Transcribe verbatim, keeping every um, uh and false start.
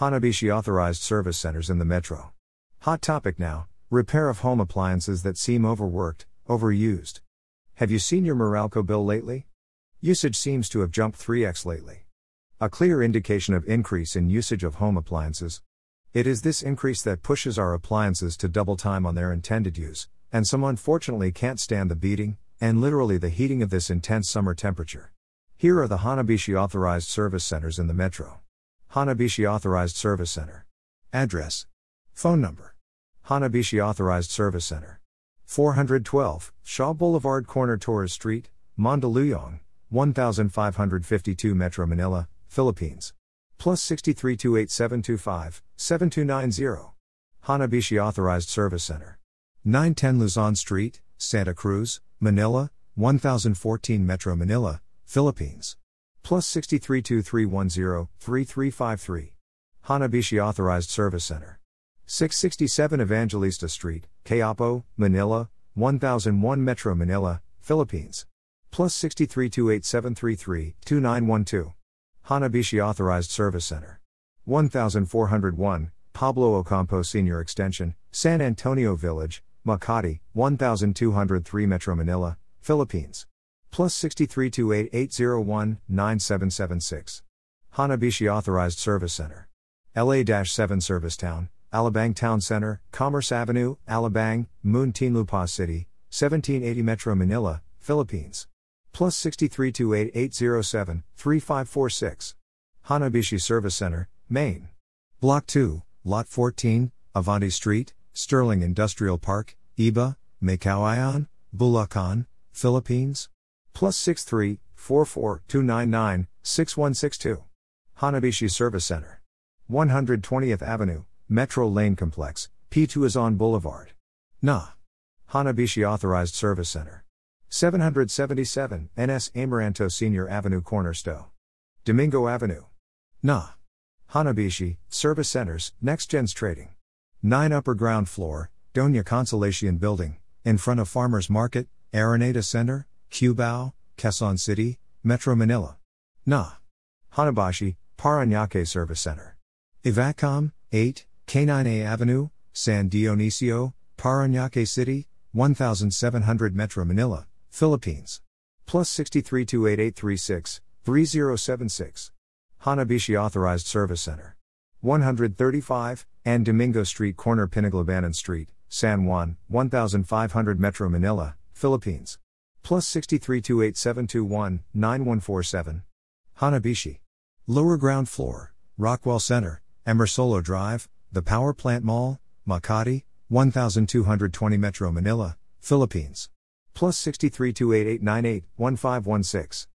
Hanabishi authorized service centers in the metro. Hot topic now: repair of home appliances that seem overworked, overused. Have you seen your Meralco bill lately? Usage seems to have jumped three x lately. A clear indication of increase in usage of home appliances. It is this increase that pushes our appliances to double time on their intended use, and some unfortunately can't stand the beating, and literally the heating of this intense summer temperature. Here are the Hanabishi authorized service centers in the metro. Hanabishi authorized service center. Address. Phone number. Hanabishi authorized service center. four twelve, Shaw Boulevard Corner Torres Street, Mandaluyong, fifteen fifty-two Metro Manila, Philippines. Plus six three two eight seven two five, seven two nine zero. Hanabishi authorized service center. nine ten Luzon Street, Santa Cruz, Manila, ten fourteen Metro Manila, Philippines. Plus six three two three one zero, three three five three. Hanabishi authorized service center. six sixty-seven Evangelista Street, Quiapo, Manila, one thousand one Metro Manila, Philippines. Plus six three two eight seven three three, two nine one two. Hanabishi authorized service center. one thousand four hundred one, Pablo Ocampo Senior Extension, San Antonio Village, Makati, one thousand two hundred three Metro Manila, Philippines. Plus six three two eight eight zero one, nine seven seven six. Hanabishi authorized service center. L A seven Service Town, Alabang Town Center, Commerce Avenue, Alabang, Muntinlupa City, seventeen eighty Metro Manila, Philippines. Plus six three two eight eight zero seven, three five four six. Hanabishi Service Center, Maine. Block two, Lot fourteen, Avanti Street, Sterling Industrial Park, Iba, Macaoayan, Bulacan, Philippines. Plus six three four four two nine nine, six one six two. Hanabishi Service Center. one hundred twentieth Avenue, Metro Lane Complex, P two Azon Boulevard. Na. Hanabishi Authorized Service Center. seven seventy-seven N S Amaranto Senior Avenue Cornerstone. Domingo Avenue. Na. Hanabishi, Service Centers, Next Gens Trading. nine Upper Ground Floor, Doña Consolacion Building, in front of Farmers Market, Araneta Center, Cubao, Quezon City, Metro Manila. Na. Hanabashi, Parañaque Service Center. Ivacom, eight, K nine A Avenue, San Dionisio, Parañaque City, seventeen hundred Metro Manila, Philippines. Plus six three two eight eight three six, three zero seven six. Hanabishi Authorized Service Center. one thirty-five, and Domingo Street Corner Pinaglabanan Street, San Juan, fifteen hundred Metro Manila, Philippines. Plus six three two eight seven two one, nine one four seven. Hanabishi. Lower Ground Floor, Rockwell Center, Emersolo Drive, The Power Plant Mall, Makati, twelve twenty Metro Manila, Philippines. Plus six three two eight eight nine eight, one five one six.